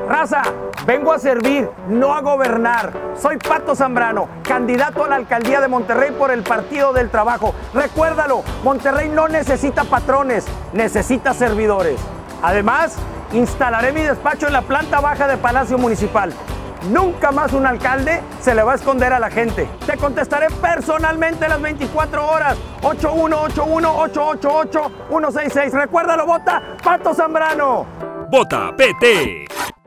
Raza, vengo a servir, no a gobernar. Soy Pato Zambrano, candidato a la alcaldía de Monterrey por el Partido del Trabajo. Recuérdalo, Monterrey no necesita patrones, necesita servidores. Además, instalaré mi despacho en la planta baja de Palacio Municipal. Nunca más un alcalde se le va a esconder a la gente. Te contestaré personalmente las 24 horas. 8181-888-166. Recuérdalo, vota Pato Zambrano. Vota PT.